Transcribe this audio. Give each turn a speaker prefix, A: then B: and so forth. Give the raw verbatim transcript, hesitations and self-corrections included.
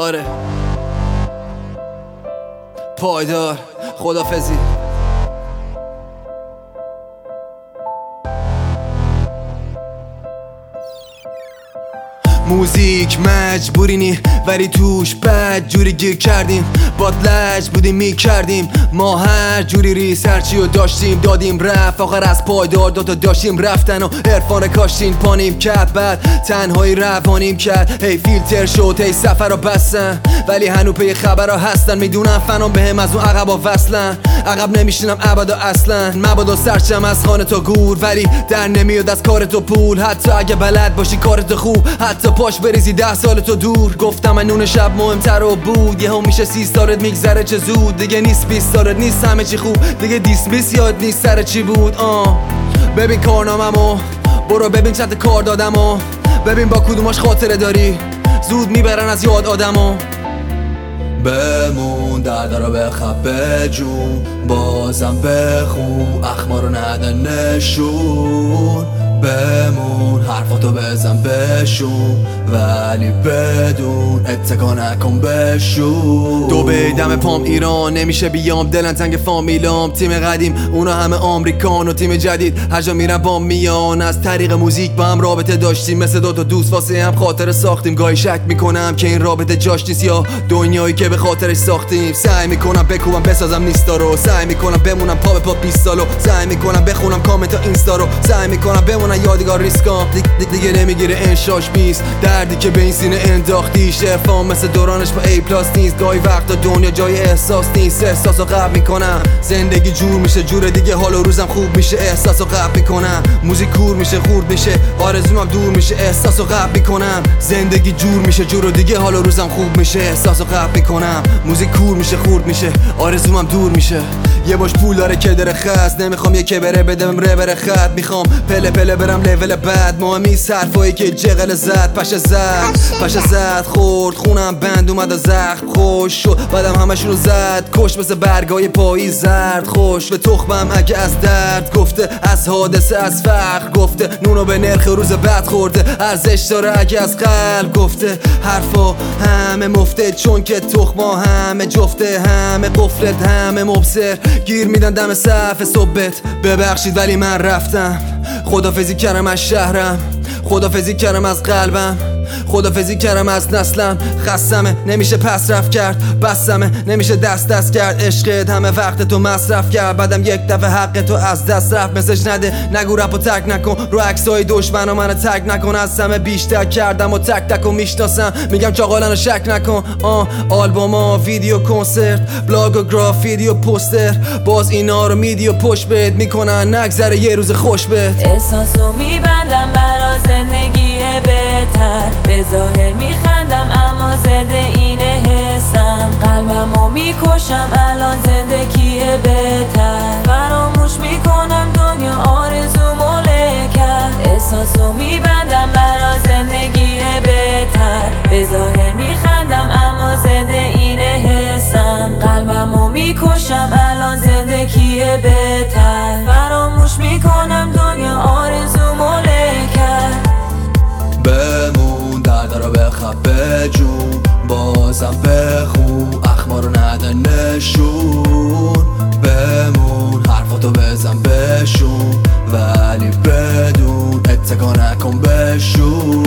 A: آره پایدار خدافظی. موزیک مجبوری نی ولی توش بد جوری گیر کردیم، باد لج بودیم میکردیم ما هر جوری ریسرچی و داشتیم دادیم رفت آخر از پایدار دوتا داشتیم رفتن و عرفان کاشتین پانیم کرد بعد تنهایی روانیم کرد. هی فیلتر شد هی سفر رو بستن ولی هنو پی خبر ها هستن، میدونم فنام بهم از اون عقب ها وصلن، عقب نمیشینم ابدا اصلا مبادا سرچم از خانه تا گور ولی در نمیاد از کار تو پول، حتی اگه بلد باشی کارت خوب حتی پاش بریزی ده سال تو دور. گفتم من نون شب مهمتر و بود یه هم میشه سی سالت میگذره چه زود، دیگه نیست بیست سالت نیست همه چی خوب، دیگه دیسمیس یاد نیست سر چی بود. آه ببین کارناممو برو ببین چند کار دادمو، ببین با کدوماش خاطره داری زود میبرن از یاد آدمو. بمون درد رو بخواب بجون بازم بخون اخمارو نده نشون، بمون حرفاتو بزن بشون ولی بدون اتکا نکن بشون. دو بیدم پام ایران نمیشه بیام دلن تنگ فامیلام، تیم قدیم اونا همه آمریکان و تیم جدید هر جا میرن با میان، از طریق موزیک با هم رابطه داشتیم مثل دوتا دوست واسه هم خاطره ساختیم، گاهی شک میکنم که این رابطه جاش نیست یا دنیایی که به خاطرش ساختیم. سعی میکنم بکوبم بسازم نیستا رو، سعی میکنم بمونم پا به پا بیست سالو، سعی میکنم بخونم کامنت اینستا رو، سعی میکنم بمونم یادگار ریسکام دیگه, دیگه نمیگیره انشاش بیست دردی که به این سینه انداختیش، عرفان مثل دورانش با ای پلاس نیست، گاهی وقتا دنیا جای احساس نیست، احساسو قبل میکنم زندگی جور میشه جور دیگه حال و روزم خوب میشه، احساسو قبل میکنم موزیک کور میشه خورد میشه آرزومم دور میشه، احساسو قبل میکنم زندگی جور میشه جور دیگه حال و روزم خوب میشه، احساسو قبل میکنم موزیک کور میشه خورد میشه آرزومم دور میشه. یه باش پول داره که داره خست نمیخوام یه که بره بدم ره بره خط، میخوام پله پله برم لول بعد مهمی صرفایی که جغل زد پشه زد پشه زد خورد خونم بند اومد و زخم خوش شد بعدم همشونو زد کش مثل برگای پاییز زرد خوش به تخمم اگه از درد گفته از حادثه از فقر گفته نونو به نرخ روز بعد خورده ارزش داره اگه از قلب گفته حرفا همه مفته چون که تخما همه جفته همه قفلت همه مبصر گیر میدن دم صف صبحت. ببخشید ولی من رفتم خدافظی کردم از شهرم، خدافظی کردم از قلبم، خدافظی کردم از نسلم، خستمه نمیشه پس رفت کرد بسمه نمیشه دست دست کرد، عشقت همه وقت تو مصرف کرد بعدم یک دفعه حق تو از دست رفت، مسج نده نگو رپو تک نکن رو عکسای دشمن و منو تک نکن، از همه بیشتر کردم و تک تک و میشناسم میگم چاقالنو شک نکن. آه آلبوما ویدیو کنسرت بلاگ و گرافیتی و پوستر باز اینا رو میدی و پشت بهت میکنن نگذره یه روز خوش بهت.
B: احساسو میبندم برا زندگی بهتر به ظاهر میخندم اما زده اینه حسم، قلبمو میکشم الان زندگی بهتر فراموش میکنم دنیا آرزومو له کرد. احساسو میبندم برا زندگی بهتر به ظاهر میخندم اما زده اینه حسم، قلبمو میکشم الان زندگی بهتر فراموش میکنم دنیا آرزومو له کرد.
A: بمون درد رو بخواب بجون بازم بخون اخمارو نده نشون، بمون حرفاتو بزن بشون ولی بدون اتکا نکن بشون.